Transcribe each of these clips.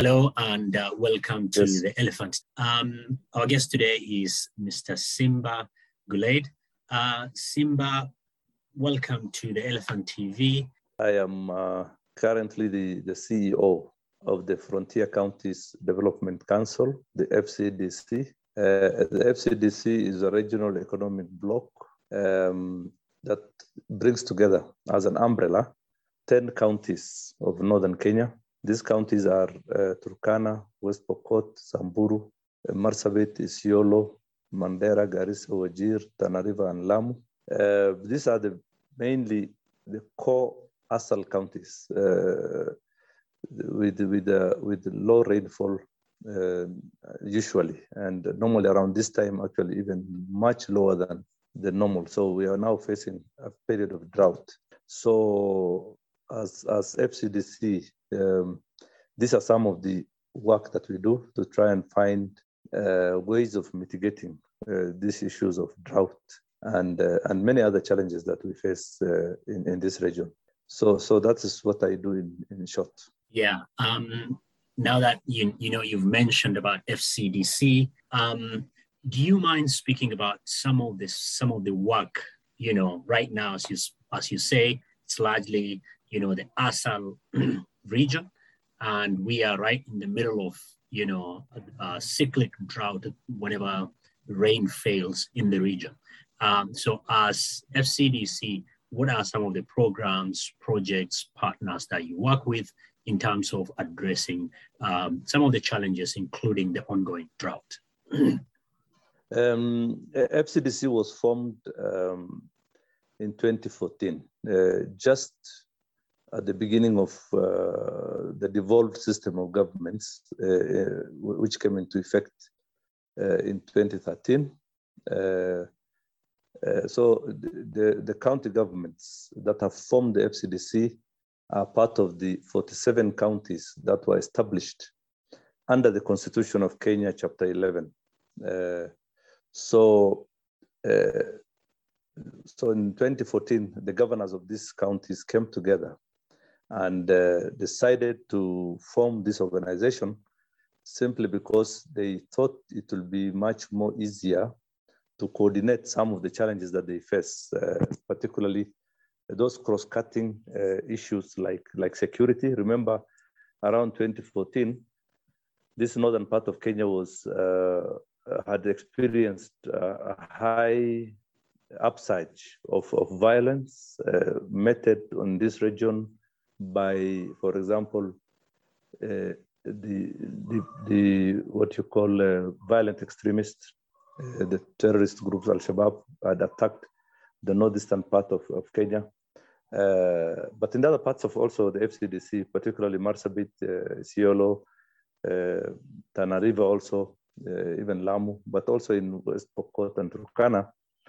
Hello and welcome to Yes. The Elephant. Our guest today is Mr. Simba Guled. Simba, welcome to The Elephant TV. I am currently the CEO of the Frontier Counties Development Council, the FCDC. The FCDC is a regional economic bloc that brings together as an umbrella 10 counties of northern Kenya. These counties are Turkana, West Pokot, Samburu, Marsabit, Isiolo, Mandera, Garissa, Wajir, Tana River, and Lamu. These are mainly the core ASAL counties with low rainfall usually, and normally around this time, actually even much lower than the normal. So we are now facing a period of drought. So as FCDC, these are some of the work that we do to try and find ways of mitigating these issues of drought and many other challenges that we face in this region. So that is what I do in short. Yeah. Now that you've mentioned about FCDC, do you mind speaking about some of the work? Right now, as you say, it's largely the ASAL region, and we are right in the middle of a cyclic drought whenever rain fails in the region. So as FCDC, what are some of the programs, projects, partners that you work with in terms of addressing some of the challenges, including the ongoing drought? FCDC was formed in 2014, just at the beginning of the devolved system of governments, which came into effect in 2013. So the county governments that have formed the FCDC are part of the 47 counties that were established under the Constitution of Kenya, Chapter 11. So in 2014, the governors of these counties came together and decided to form this organization simply because they thought it will be much more easier to coordinate some of the challenges that they face, particularly those cross-cutting issues like security. Remember, around 2014, this northern part of Kenya had experienced a high upsurge of violence meted on this region by, for example, the what you call violent extremists. The terrorist groups Al-Shabaab had attacked the northeastern part of Kenya. But in the other parts of also the FCDC, particularly Marsabit, Isiolo, Tana River also, even Lamu, but also in West Pokot and Turkana,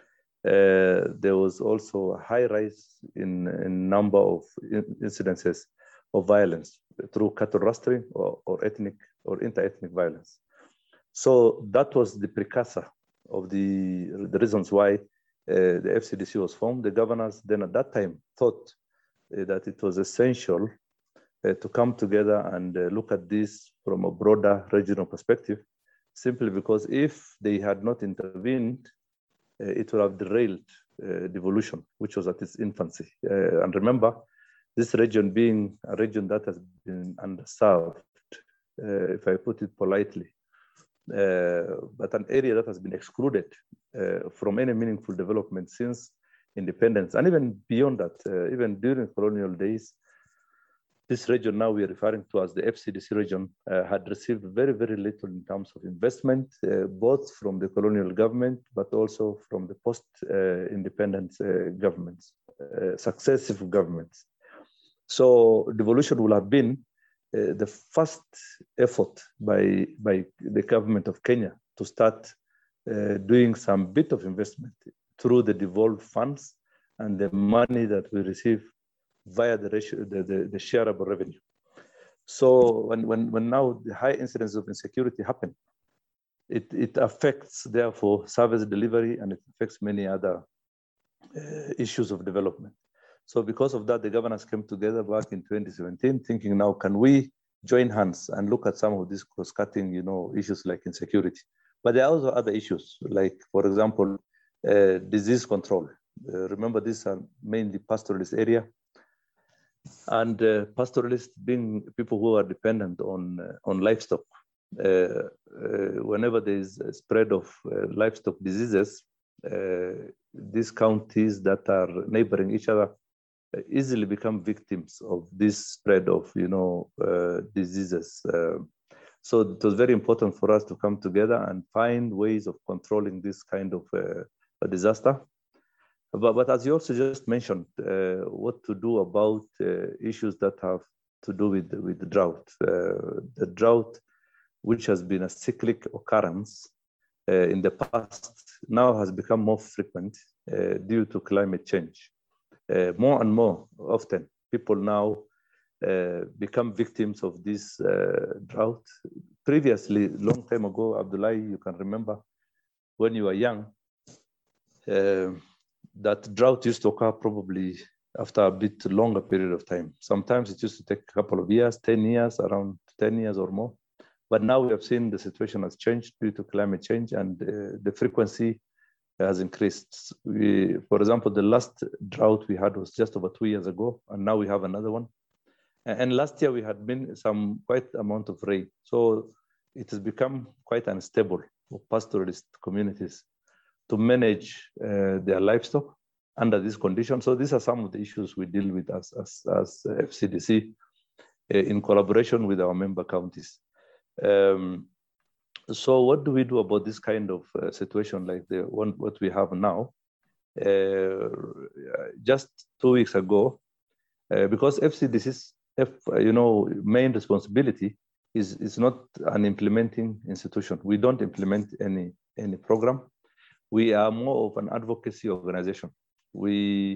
there was also a high rise in number of incidences of violence through cattle rustling or ethnic or inter-ethnic violence. So that was the precursor of the reasons why the FCDC was formed. The governors then at that time thought that it was essential to come together and look at this from a broader regional perspective, simply because if they had not intervened, it would have derailed devolution, which was at its infancy. And remember, this region being a region that has been underserved, if I put it politely, but an area that has been excluded from any meaningful development since independence, and even beyond that, even during colonial days, this region now we are referring to as the FCDC region had received very, very little in terms of investment, both from the colonial government, but also from the post-independence governments, successive governments. So devolution will have been the first effort by the government of Kenya to start doing some bit of investment through the devolved funds and the money that we receive via the shareable revenue. So when now the high incidence of insecurity happen, it affects therefore service delivery, and it affects many other issues of development. So because of that, the governors came together back in 2017, thinking now, can we join hands and look at some of these cross-cutting, issues like insecurity. But there are also other issues, like, for example, disease control. Remember, these are mainly pastoralist area, and pastoralists being people who are dependent on livestock. Whenever there is a spread of livestock diseases, these counties that are neighboring each other easily become victims of this spread of diseases. So it was very important for us to come together and find ways of controlling this kind of a disaster. But as you also just mentioned, what to do about issues that have to do with the drought. The drought, which has been a cyclic occurrence in the past, now has become more frequent due to climate change. More and more often, people now become victims of this drought. Previously, long time ago, Abdullahi, you can remember when you were young, that drought used to occur probably after a bit longer period of time. Sometimes it used to take a couple of years, 10 years, around 10 years or more. But now we have seen the situation has changed due to climate change, and the frequency has increased. For example, the last drought we had was just over 2 years ago, and now we have another one. And last year we had been some quite amount of rain. So it has become quite unstable for pastoralist communities to manage their livestock under these conditions. So these are some of the issues we deal with as FCDC in collaboration with our member counties. So what do we do about this kind of situation like the one what we have now? Just 2 weeks ago, because FCDC's main responsibility is not an implementing institution. We don't implement any program. We are more of an advocacy organization. We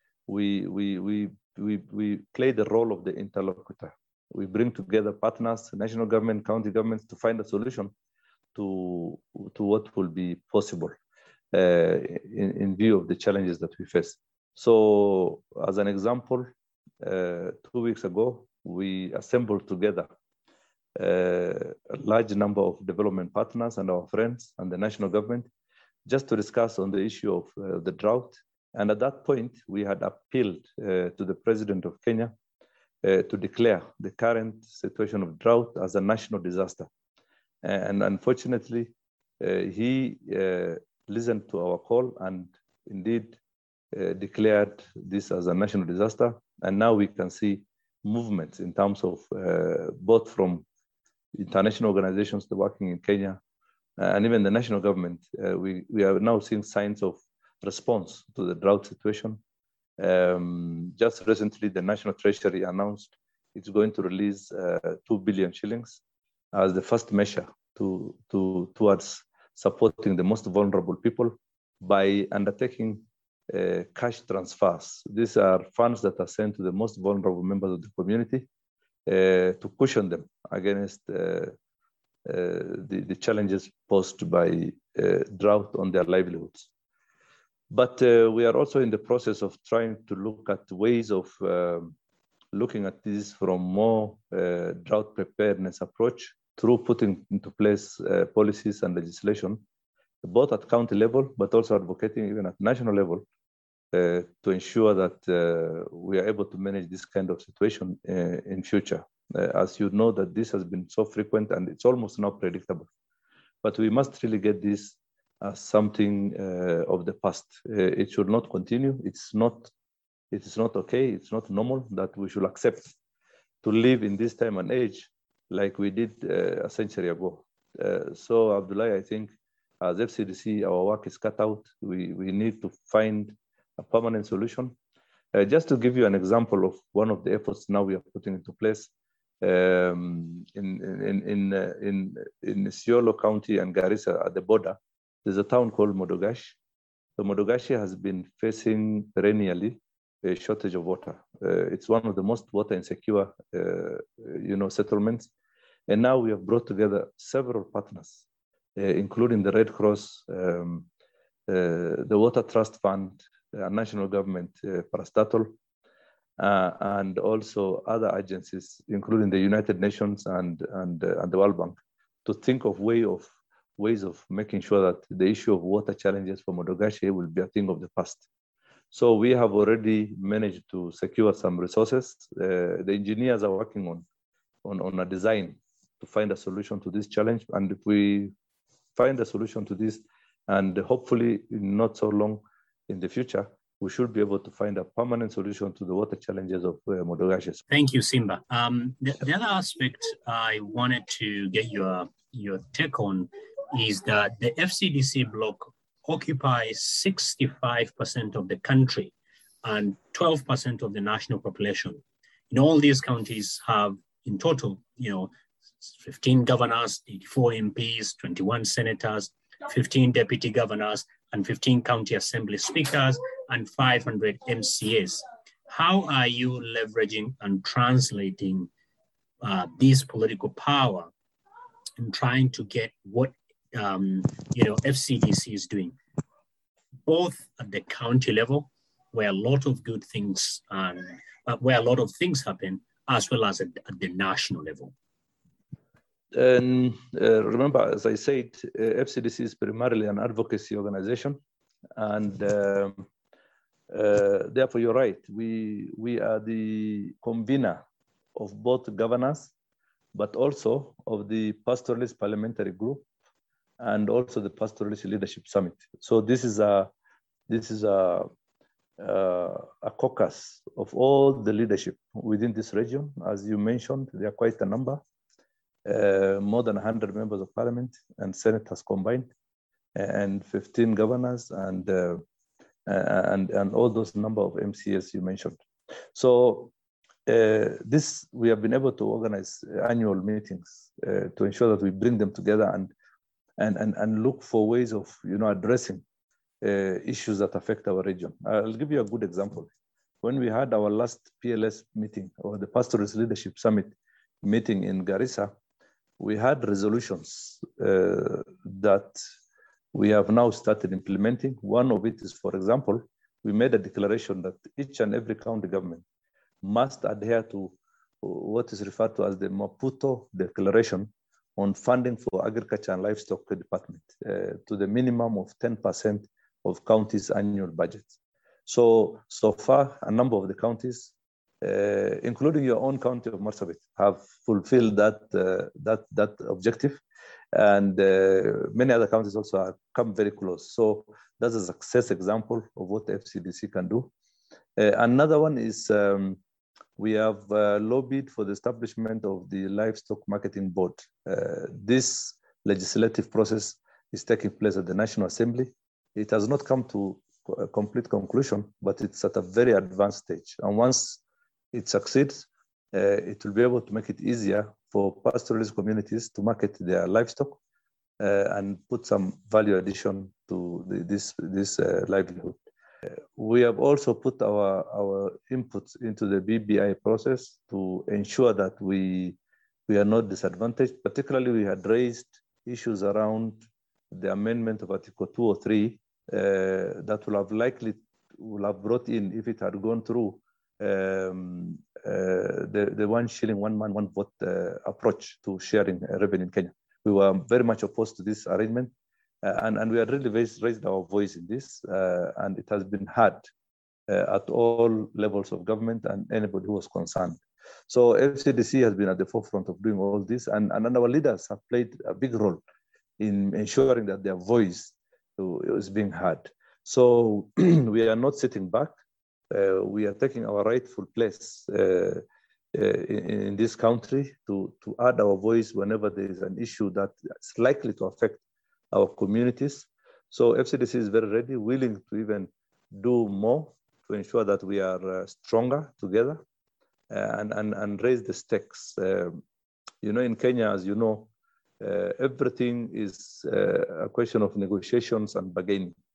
play the role of the interlocutor. We bring together partners, national government, county governments, to find a solution to what will be possible in view of the challenges that we face. So, as an example, 2 weeks ago, we assembled together a large number of development partners and our friends and the national government just to discuss on the issue of the drought. And at that point, we had appealed to the president of Kenya to declare the current situation of drought as a national disaster. And unfortunately, he listened to our call and indeed declared this as a national disaster. And now we can see movements in terms of both from international organizations working in Kenya and even the national government. We are now seeing signs of response to the drought situation. Just recently, the National Treasury announced it's going to release 2 billion shillings as the first measure towards supporting the most vulnerable people by undertaking cash transfers. These are funds that are sent to the most vulnerable members of the community to cushion them against the challenges posed by drought on their livelihoods. But we are also in the process of trying to look at ways of looking at this from more drought preparedness approach through putting into place policies and legislation, both at county level, but also advocating even at national level to ensure that we are able to manage this kind of situation in future. As you know, that this has been so frequent and it's almost now predictable. But we must really get this as something of the past. It should not continue. It is not okay. It's not normal that we should accept to live in this time and age like we did a century ago. So Abdullahi, I think as FCDC, our work is cut out. We need to find a permanent solution. Just to give you an example of one of the efforts now we are putting into place, in Isiolo County and Garissa at the border, there's a town called Modogash. So Modogashi has been facing perennially a shortage of water. It's one of the most water insecure, settlements. And now we have brought together several partners, including the Red Cross, the Water Trust Fund, our national government, Parastatal, and also other agencies, including the United Nations and the World Bank, to think of ways of making sure that the issue of water challenges for Modogashe will be a thing of the past. So we have already managed to secure some resources. The engineers are working on a design to find a solution to this challenge. And if we find a solution to this, and hopefully not so long in the future, we should be able to find a permanent solution to the water challenges of Modogashe. Thank you, Simba. The other aspect I wanted to get your take on is that the FCDC block occupies 65% of the country and 12% of the national population. All these counties have in total, 15 governors, 84 MPs, 21 senators, 15 deputy governors, and 15 county assembly speakers, and 500 MCAs. How are you leveraging and translating this political power and trying to get what FCDC is doing, both at the county level, where a lot of good things where a lot of things happen, as well as at the national level? And remember, as I said, FCDC is primarily an advocacy organization, and therefore you're right. We are the convener of both governors, but also of the Pastoralist Parliamentary Group, and also the Pastoralist Leadership Summit. So this is a caucus of all the leadership within this region. As you mentioned, there are quite a number, more than 100 members of parliament and senators combined, and 15 governors, and all those number of MCAs you mentioned. So we have been able to organize annual meetings to ensure that we bring them together and look for ways of addressing issues that affect our region. I'll give you a good example. When we had our last PLS meeting, or the Pastoralist Leadership Summit meeting in Garissa, we had resolutions that we have now started implementing. One of it is, for example, we made a declaration that each and every county government must adhere to what is referred to as the Maputo Declaration on funding for agriculture and livestock department to the minimum of 10% of counties' annual budget. So far, a number of the counties, including your own county of Marsabit, have fulfilled that objective, and many other counties also have come very close. So that's a success example of what the FCDC can do. Another one is we have lobbied for the establishment of the Livestock Marketing Board. This legislative process is taking place at the National Assembly. It has not come to a complete conclusion, but it's at a very advanced stage. And once it succeeds, it will be able to make it easier for pastoralist communities to market their livestock and put some value addition to this livelihood. We have also put our inputs into the BBI process to ensure that we are not disadvantaged. Particularly, we had raised issues around the amendment of Article 203 that will have brought in, if it had gone through, the 1 shilling, 1 man, 1 vote approach to sharing revenue in Kenya. We were very much opposed to this arrangement, and we had really raised our voice in this, and it has been heard at all levels of government and anybody who was concerned. So FCDC has been at the forefront of doing all this, and our leaders have played a big role in ensuring that their voice is being heard. So we are not sitting back. We are taking our rightful place in this country to add our voice whenever there is an issue that is likely to affect our communities. So FCDC is very ready, willing to even do more to ensure that we are stronger together and raise the stakes. In Kenya, as you know, everything is a question of negotiations and bargaining.